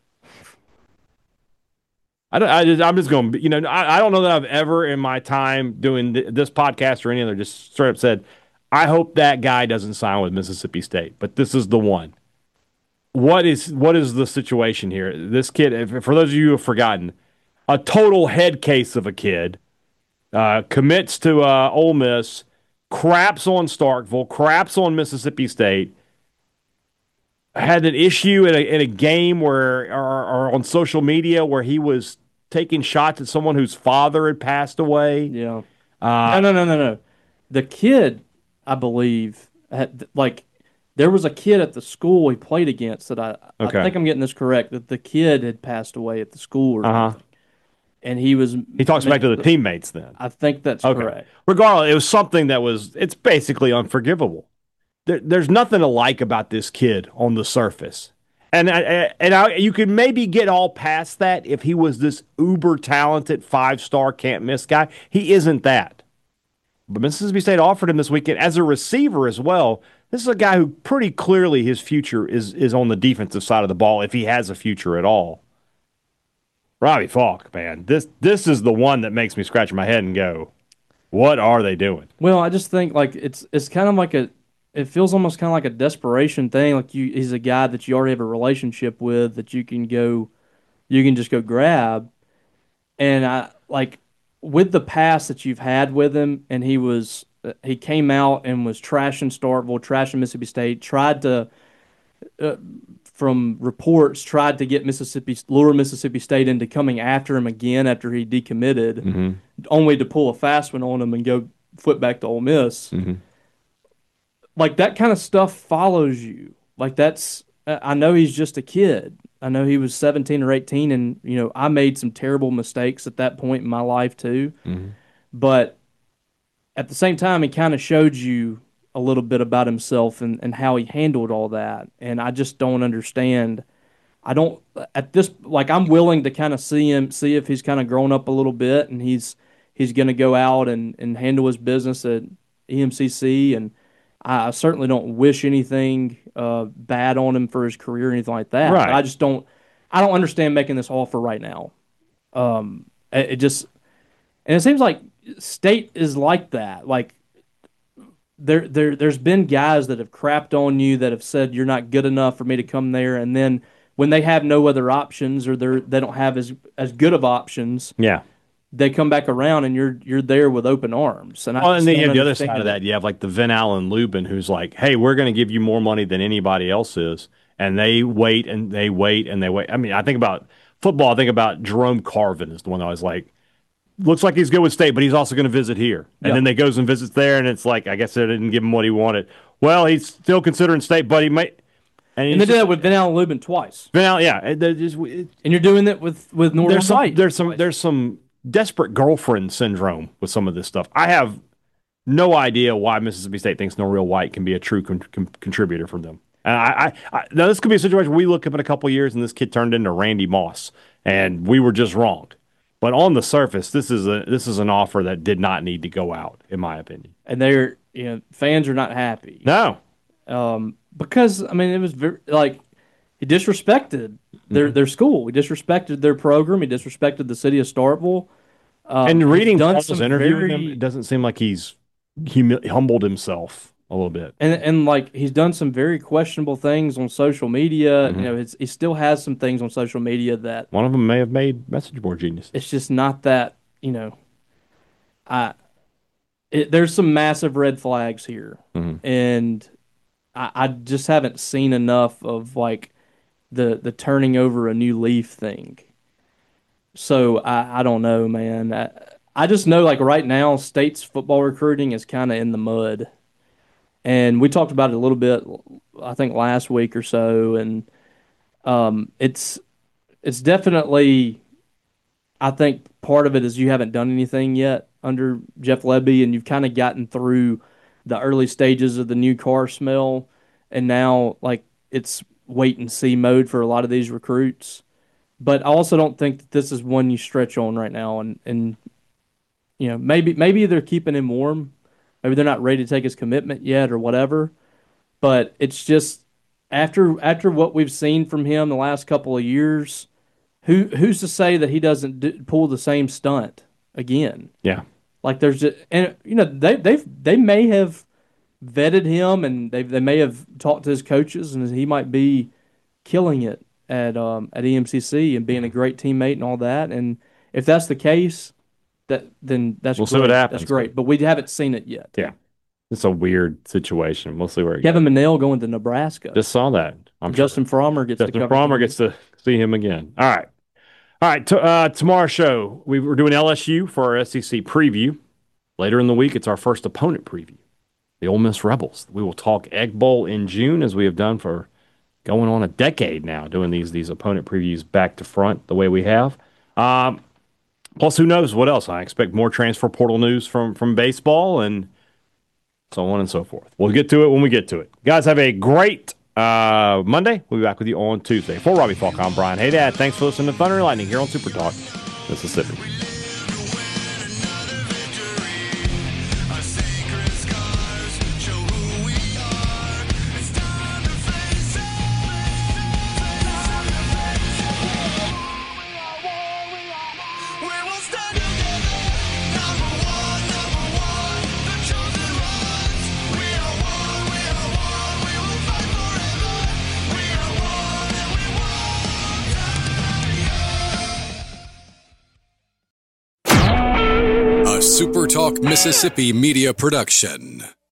I'm just going, I don't know that I've ever in my time doing this podcast or any other just straight up said, I hope that guy doesn't sign with Mississippi State, but this is the one. What is the situation here? This kid, for those of you who have forgotten, a total head case of a kid, commits to Ole Miss, craps on Starkville, craps on Mississippi State, had an issue in a game where, or on social media where he was taking shots at someone whose father had passed away. Yeah. No. The kid, I believe, there was a kid at the school he played against that I think I'm getting this correct, that the kid had passed away at the school or something. And he talks back to the teammates then. I think that's correct. Regardless, it was something it's basically unforgivable. There's nothing to like about this kid on the surface. And you could maybe get all past that if he was this uber talented 5-star can't miss guy. He isn't that. But Mississippi State offered him this weekend as a receiver as well. This is a guy who pretty clearly his future is on the defensive side of the ball if he has a future at all. Robbie Falk, man, this is the one that makes me scratch my head and go, what are they doing? Well, I just think it's kind of like it feels almost kind of like a desperation thing. Like he's a guy that you already have a relationship with that you can just go grab. And with the past that you've had with him, and he came out and was trashing Starkville, trashing Mississippi State, tried to, from reports, tried to get lure Mississippi State into coming after him again after he decommitted, only to pull a fast one on him and go flip back to Ole Miss. Like that kind of stuff follows you. I know he's just a kid. I know he was 17 or 18 and, I made some terrible mistakes at that point in my life too. But at the same time, he kind of showed you a little bit about himself and how he handled all that. And I just don't understand. I don't at this like I'm willing to kind of see if he's kind of grown up a little bit and he's going to go out and handle his business at EMCC. And I certainly don't wish anything bad on him for his career or anything like that. Right. But I don't understand making this offer right now. It just, and it seems like State is like that. Like there's been guys that have crapped on you, that have said you're not good enough for me to come there, and then when they have no other options or they don't have as good of options, Yeah. they come back around and you're there with open arms. And And then you have the other side of that. You have like the Vin Allen Lubin, who's like, hey, we're going to give you more money than anybody else is. And they wait and they wait and they wait. I mean, I think about football. I think about Jerome Carvin is the one that was like, looks like he's good with State, but he's also going to visit here. And then they goes and visits there, and it's like, I guess they didn't give him what he wanted. Well, he's still considering State, but he might. And they did that with Vin Allen Lubin twice. Vin Allen, yeah. And you're doing it with Northern White. There's some desperate girlfriend syndrome with some of this stuff. I have no idea why Mississippi State thinks Norrell White can be a true contributor for them. And now this could be a situation where we look up in a couple of years and this kid turned into Randy Moss, and we were just wrong. But on the surface, this is an offer that did not need to go out, in my opinion. And fans are not happy. No, because I mean it was very, like he disrespected their school. He disrespected their program. He disrespected the city of Starkville. And reading Paul's interview with him, it doesn't seem like he's humbled himself a little bit. And like he's done some very questionable things on social media. He still has some things on social media that one of them may have made message board genius. It's just not that there's some massive red flags here, and I just haven't seen enough of like the turning over a new leaf thing. So I don't know, man. I just know like right now State's football recruiting is kind of in the mud. And we talked about it a little bit, I think, last week or so, and it's definitely, I think part of it is you haven't done anything yet under Jeff Lebby, and you've kind of gotten through the early stages of the new car smell, and now like it's wait and see mode for a lot of these recruits. But I also don't think that this is one you stretch on right now, and maybe they're keeping him warm. Maybe they're not ready to take his commitment yet or whatever. But it's just after what we've seen from him the last couple of years, who's to say that he doesn't pull the same stunt again? Yeah. Like there's just, and they may have vetted him and they may have talked to his coaches and he might be killing it at EMCC and being a great teammate and all that. And if that's the case, then that's we'll great. See what happens. That's great, but we haven't seen it yet. Yeah, it's a weird situation. We'll see where it Kevin goes. Manel going to Nebraska. Just saw that. Justin Frommer gets to see him again. All right. Tomorrow's show, we're doing LSU for our SEC preview. Later in the week, it's our first opponent preview, the Ole Miss Rebels. We will talk Egg Bowl in June, as we have done for going on a decade now, doing these opponent previews back to front the way we have. Plus, who knows what else? I expect more transfer portal news from baseball and so on and so forth. We'll get to it when we get to it. Guys, have a great Monday. We'll be back with you on Tuesday. For Robbie Falk, I'm Brian Haydad. Thanks for listening to Thunder and Lightning here on Super Talk Mississippi. Super Talk Mississippi Media Production.